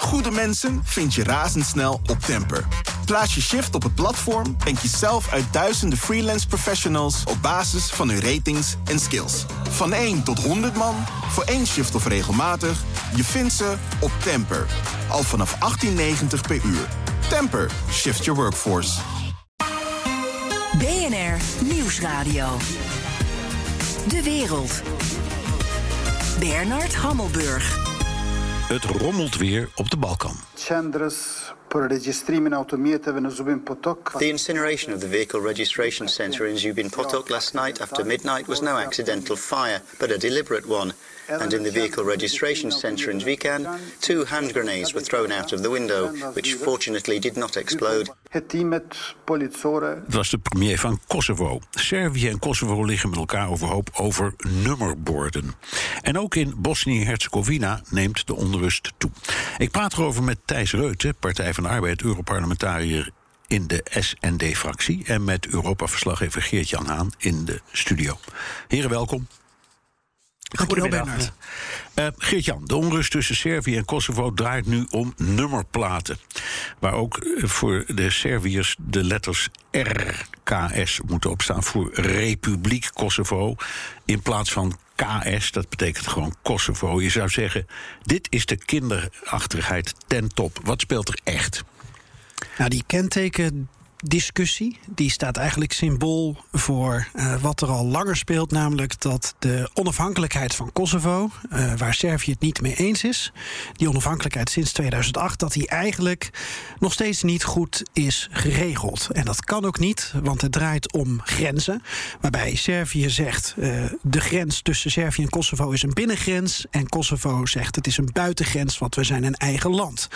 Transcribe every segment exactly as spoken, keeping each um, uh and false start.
Goede mensen vind je razendsnel op Temper. Plaats je shift op het platform en kies zelf uit duizenden freelance professionals op basis van hun ratings en skills. Van één tot honderd man, voor één shift of regelmatig, je vindt ze op Temper. Al vanaf achttien negentig per uur. Temper, shift your workforce. B N R Nieuwsradio. De wereld. Bernard Hammelburg. Het rommelt weer op de Balkan. The incineration of the vehicle registration center in Zubin Potok last night after midnight was no accidental fire, but a deliberate one. And in the vehicle registration center in Zwican, two hand grenades were thrown out of the window, which fortunately did not explode. Het was de premier van Kosovo. Servië en Kosovo liggen met elkaar overhoop over nummerborden. En ook in Bosnië-Herzegovina neemt de onrust toe. Ik praat erover met Thijs Reuten, Partij van de Arbeid, Europarlementariër in de S N D-fractie, en met Europa-verslaggever Geert-Jan Haan in de studio. Heren, welkom. Goedemiddag. Bernard. Uh, Geert-Jan, de onrust tussen Servië en Kosovo draait nu om nummerplaten. Waar ook voor de Serviërs de letters R K S moeten opstaan voor Republiek Kosovo. In plaats van K S, dat betekent gewoon Kosovo. Je zou zeggen, dit is de kinderachtigheid ten top. Wat speelt er echt? Nou, die kenteken discussie die staat eigenlijk symbool voor uh, wat er al langer speelt, namelijk dat de onafhankelijkheid van Kosovo, uh, waar Servië het niet mee eens is, die onafhankelijkheid sinds tweeduizend acht, dat die eigenlijk nog steeds niet goed is geregeld. En dat kan ook niet, want het draait om grenzen, waarbij Servië zegt uh, de grens tussen Servië en Kosovo is een binnengrens en Kosovo zegt het is een buitengrens, want we zijn een eigen land.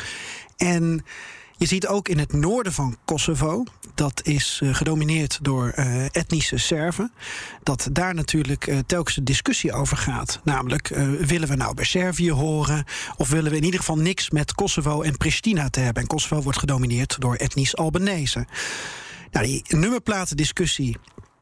En je ziet ook in het noorden van Kosovo, dat is uh, gedomineerd door uh, etnische Serven, dat daar natuurlijk uh, telkens een discussie over gaat. Namelijk, uh, willen we nou bij Servië horen, of willen we in ieder geval niks met Kosovo en Pristina te hebben? En Kosovo wordt gedomineerd door etnisch Albanese. Nou, die nummerplatendiscussie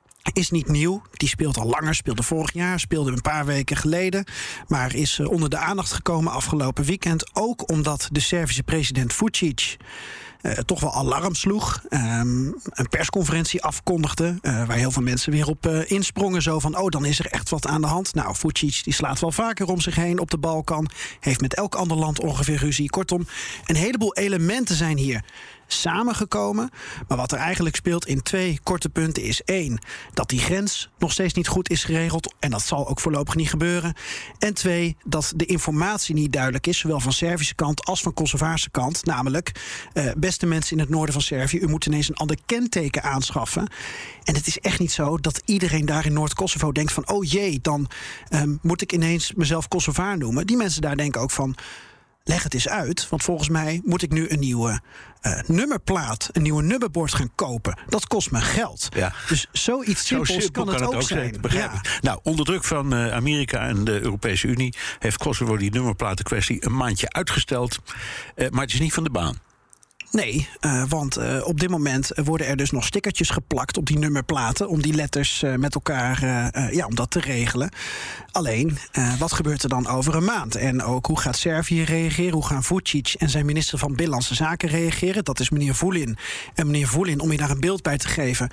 is niet nieuw. Die speelt al langer, speelde vorig jaar, speelde een paar weken geleden, maar is onder de aandacht gekomen afgelopen weekend. Ook omdat de Servische president Vučić Uh, toch wel alarm sloeg. Um, een persconferentie afkondigde, uh, waar heel veel mensen weer op uh, insprongen. Zo van, oh, dan is er echt wat aan de hand. Nou, Vučić die slaat wel vaker om zich heen op de Balkan. Heeft met elk ander land ongeveer ruzie. Kortom, een heleboel elementen zijn hier samengekomen. Maar wat er eigenlijk speelt in twee korte punten is: één, dat die grens nog steeds niet goed is geregeld. En dat zal ook voorlopig niet gebeuren. En twee, dat de informatie niet duidelijk is, zowel van Servische kant als van Kosovaarse kant. Namelijk, uh, beste mensen in het noorden van Servië, u moet ineens een ander kenteken aanschaffen. En het is echt niet zo dat iedereen daar in Noord-Kosovo denkt van, oh jee, dan um, moet ik ineens mezelf Kosovaar noemen. Die mensen daar denken ook van, leg het eens uit, want volgens mij moet ik nu een nieuwe uh, nummerplaat, een nieuwe nummerbord gaan kopen. Dat kost me geld. Ja. Dus zoiets simpels Zo simpel kan, het kan het ook zijn. zijn begrijp ja. ik. Nou, onder druk van uh, Amerika en de Europese Unie heeft Kosovo die nummerplatenkwestie een maandje uitgesteld. Uh, maar het is niet van de baan. Nee, uh, want uh, op dit moment worden er dus nog stickertjes geplakt op die nummerplaten om die letters uh, met elkaar, uh, uh, ja, om dat te regelen. Alleen, uh, wat gebeurt er dan over een maand? En ook, hoe gaat Servië reageren? Hoe gaan Vučić en zijn minister van Binnenlandse Zaken reageren? Dat is meneer Vulin. En meneer Vulin, om je daar een beeld bij te geven,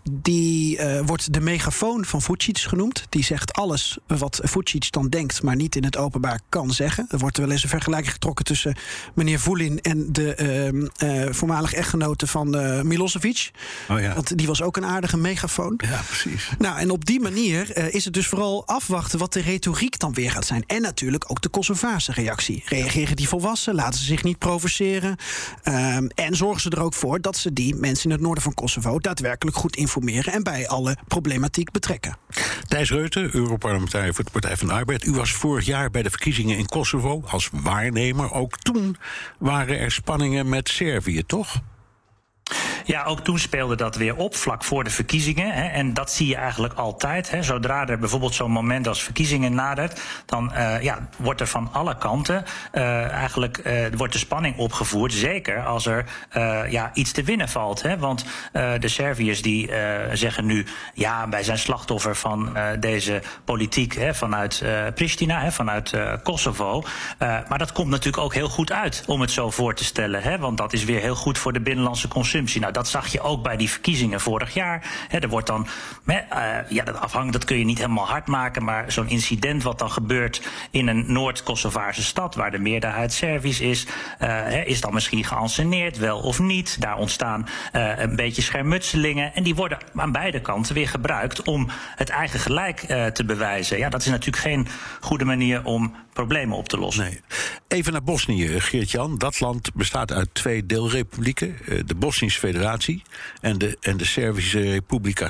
die uh, wordt de megafoon van Vučić genoemd. Die zegt alles wat Vučić dan denkt, maar niet in het openbaar kan zeggen. Er wordt wel eens een vergelijking getrokken tussen meneer Vulin en de Uh, Uh, voormalig echtgenote van uh, Milosevic. Oh ja. Want die was ook een aardige megafoon. Ja, precies. Nou, en op die manier uh, is het dus vooral afwachten wat de retoriek dan weer gaat zijn. En natuurlijk ook de Kosovaarse reactie. Reageren die volwassen? Laten ze zich niet provoceren? Uh, en zorgen ze er ook voor dat ze die mensen in het noorden van Kosovo daadwerkelijk goed informeren en bij alle problematiek betrekken. Thijs Reuten, Europarlementariër voor de Partij van de Arbeid. U was vorig jaar bij de verkiezingen in Kosovo als waarnemer. Ook toen waren er spanningen met Servië, toch? Ja, ook toen speelde dat weer op, vlak voor de verkiezingen. Hè, en dat zie je eigenlijk altijd. Hè. Zodra er bijvoorbeeld zo'n moment als verkiezingen nadert, dan uh, ja, wordt er van alle kanten uh, eigenlijk uh, wordt de spanning opgevoerd. Zeker als er uh, ja, iets te winnen valt. Hè. Want uh, de Serviërs die uh, zeggen nu, ja, wij zijn slachtoffer van uh, deze politiek, hè, vanuit uh, Pristina, hè, vanuit uh, Kosovo. Uh, maar dat komt natuurlijk ook heel goed uit, om het zo voor te stellen. Hè, want dat is weer heel goed voor de binnenlandse consumptie. Nou, dat zag je ook bij die verkiezingen vorig jaar. He, er wordt dan, uh, ja, dat afhangt, dat kun je niet helemaal hard maken, maar zo'n incident wat dan gebeurt in een Noord-Kosovaarse stad, waar de meerderheid Servisch is, uh, he, is dan misschien geanceneerd, wel of niet. Daar ontstaan uh, een beetje schermutselingen en die worden aan beide kanten weer gebruikt om het eigen gelijk uh, te bewijzen. Ja, dat is natuurlijk geen goede manier om problemen op te lossen. Nee. Even naar Bosnië, Geert-Jan. Dat land bestaat uit twee deelrepublieken. De Bosnische Federatie en de, en de Servische Republika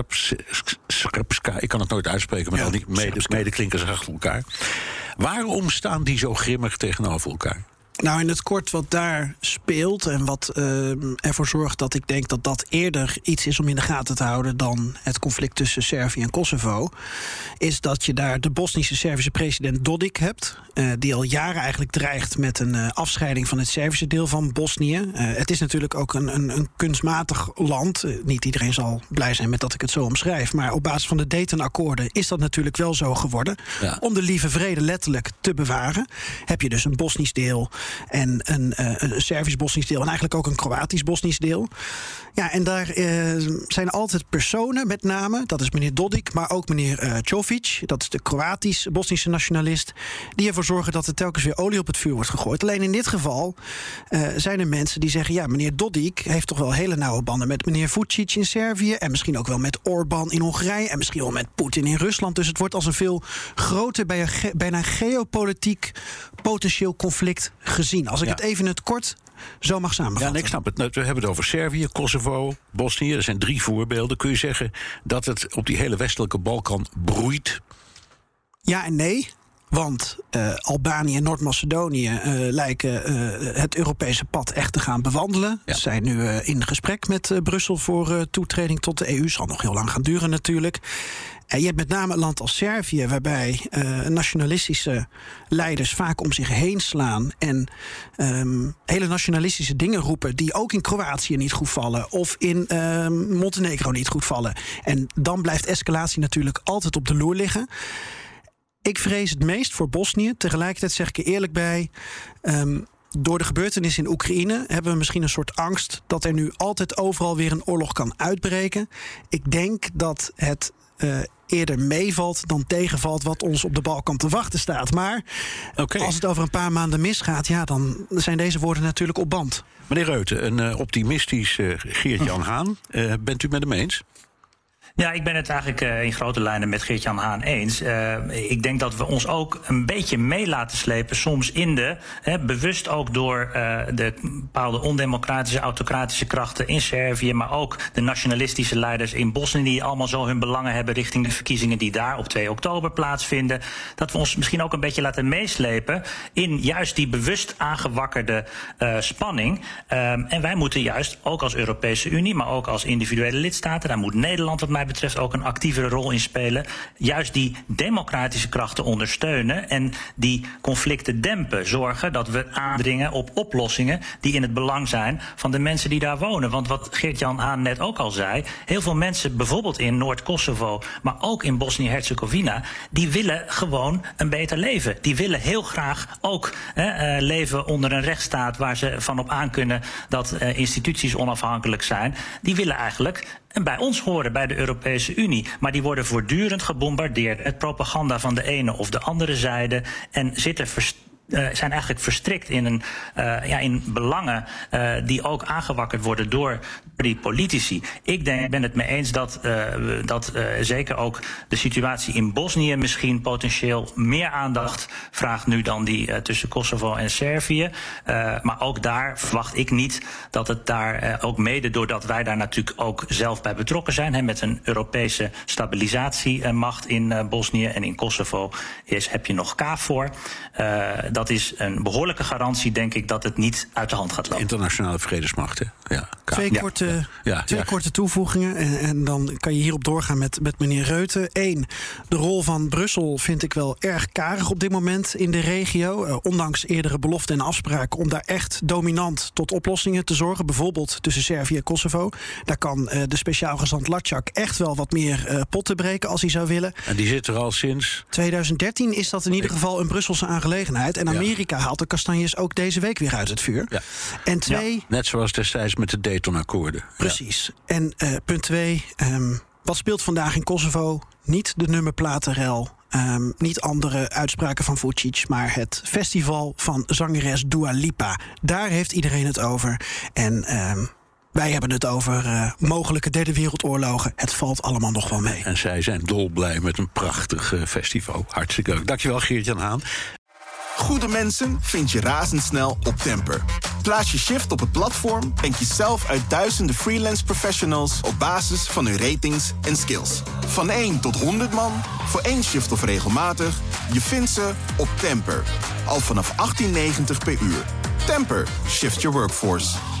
Srpska. Ik kan het nooit uitspreken, maar ja, al die mede, medeklinkers achter elkaar. Waarom staan die zo grimmig tegenover elkaar? Nou, in het kort wat daar speelt en wat uh, ervoor zorgt dat ik denk dat dat eerder iets is om in de gaten te houden dan het conflict tussen Servië en Kosovo, is dat je daar de Bosnische Servische president Dodik hebt, uh, die al jaren eigenlijk dreigt met een uh, afscheiding van het Servische deel van Bosnië. Uh, het is natuurlijk ook een, een, een kunstmatig land. Uh, niet iedereen zal blij zijn met dat ik het zo omschrijf, maar op basis van de Dayton-akkoorden is dat natuurlijk wel zo geworden. Ja. Om de lieve vrede letterlijk te bewaren, heb je dus een Bosnisch deel en een, uh, een Servisch-Bosnisch deel en eigenlijk ook een Kroatisch-Bosnisch deel. Ja, en daar uh, zijn altijd personen, met name, dat is meneer Dodik, maar ook meneer uh, Čović, dat is de Kroatisch-Bosnische nationalist, die ervoor zorgen dat er telkens weer olie op het vuur wordt gegooid. Alleen in dit geval uh, zijn er mensen die zeggen, ja, meneer Dodik heeft toch wel hele nauwe banden met meneer Vučić in Servië en misschien ook wel met Orbán in Hongarije en misschien wel met Poetin in Rusland. Dus het wordt als een veel groter, bijna, ge- bijna geopolitiek potentieel conflict gezien. Als ik ja. het even in het kort zo mag samenvatten. Ja, nee, ik snap het. We hebben het over Servië, Kosovo, Bosnië. Er zijn drie voorbeelden. Kun je zeggen dat het op die hele westelijke Balkan broeit? Ja en nee. Want uh, Albanië en Noord-Macedonië uh, lijken uh, het Europese pad echt te gaan bewandelen. Ja. Ze zijn nu uh, in gesprek met uh, Brussel voor uh, toetreding tot de E U. Zal nog heel lang gaan duren natuurlijk. En je hebt met name een land als Servië, waarbij uh, nationalistische leiders vaak om zich heen slaan en um, hele nationalistische dingen roepen die ook in Kroatië niet goed vallen of in uh, Montenegro niet goed vallen. En dan blijft escalatie natuurlijk altijd op de loer liggen. Ik vrees het meest voor Bosnië. Tegelijkertijd zeg ik er eerlijk bij, Um, door de gebeurtenissen in Oekraïne hebben we misschien een soort angst dat er nu altijd overal weer een oorlog kan uitbreken. Ik denk dat het uh, eerder meevalt dan tegenvalt wat ons op de Balkan te wachten staat. Maar okay. als het over een paar maanden misgaat, ja, dan zijn deze woorden natuurlijk op band. Meneer Reuten, een uh, optimistisch uh, Geert-Jan Haan. Uh, bent u met hem eens? Ja, ik ben het eigenlijk uh, in grote lijnen met Geert-Jan Haan eens. Uh, ik denk dat we ons ook een beetje mee laten slepen, soms in de, hè, bewust ook door uh, de bepaalde ondemocratische, autocratische krachten in Servië, maar ook de nationalistische leiders in Bosnië, die allemaal zo hun belangen hebben richting de verkiezingen die daar op twee oktober plaatsvinden. Dat we ons misschien ook een beetje laten meeslepen in juist die bewust aangewakkerde uh, spanning. Um, en wij moeten juist, ook als Europese Unie, maar ook als individuele lidstaten, daar moet Nederland wat mij betreft ook een actievere rol in spelen, juist die democratische krachten ondersteunen en die conflicten dempen, zorgen dat we aandringen op oplossingen die in het belang zijn van de mensen die daar wonen. Want wat Geert-Jan Haan net ook al zei, heel veel mensen bijvoorbeeld in Noord-Kosovo, maar ook in Bosnië-Herzegovina, die willen gewoon een beter leven. Die willen heel graag ook hè, uh, leven onder een rechtsstaat waar ze van op aan kunnen dat uh, instituties onafhankelijk zijn. Die willen eigenlijk en bij ons horen, bij de Europese Unie. Maar die worden voortdurend gebombardeerd met propaganda van de ene of de andere zijde en zitten verst- Uh, zijn eigenlijk verstrikt in, een, uh, ja, in belangen uh, die ook aangewakkerd worden door die politici. Ik denk, ik ben het mee eens dat, uh, dat uh, zeker ook de situatie in Bosnië misschien potentieel meer aandacht vraagt nu dan die uh, tussen Kosovo en Servië. Uh, maar ook daar verwacht ik niet dat het daar, uh, ook mede doordat wij daar natuurlijk ook zelf bij betrokken zijn, hè, met een Europese stabilisatiemacht in uh, Bosnië en in Kosovo is, heb je nog KFOR. Uh, dat is een behoorlijke garantie, denk ik, dat het niet uit de hand gaat lopen. Internationale vredesmacht, hè? Ja. Twee, ja. korte, ja. Ja. twee Ja. korte toevoegingen. En, en dan kan je hierop doorgaan met, met meneer Reuten. Eén, de rol van Brussel vind ik wel erg karig op dit moment in de regio. Uh, ondanks eerdere beloften en afspraken om daar echt dominant tot oplossingen te zorgen. Bijvoorbeeld tussen Servië en Kosovo. Daar kan uh, de speciaal gezant Lacak echt wel wat meer uh, potten breken als hij zou willen. En die zit er al sinds... twintig dertien is dat in ieder geval een Brusselse aangelegenheid. En Amerika ja. haalt de kastanjes ook deze week weer uit het vuur. Ja. En twee... Ja, net zoals destijds met de Dayton-akkoorden. Precies. Ja. En uh, punt twee, um, wat speelt vandaag in Kosovo? Niet de nummerplatenrel. Um, niet andere uitspraken van Vučić, maar het festival van zangeres Dua Lipa. Daar heeft iedereen het over. En... Um, Wij hebben het over uh, mogelijke derde wereldoorlogen. Het valt allemaal nog wel mee. En zij zijn dolblij met een prachtig uh, festival. Hartstikke leuk. Dankjewel, Geert-Jan Haan. Goede mensen vind je razendsnel op Temper. Plaats je shift op het platform en kies zelf uit duizenden freelance professionals op basis van hun ratings en skills. Van één tot honderd man, voor één shift of regelmatig, je vindt ze op Temper. Al vanaf achttien negentig per uur. Temper, shift your workforce.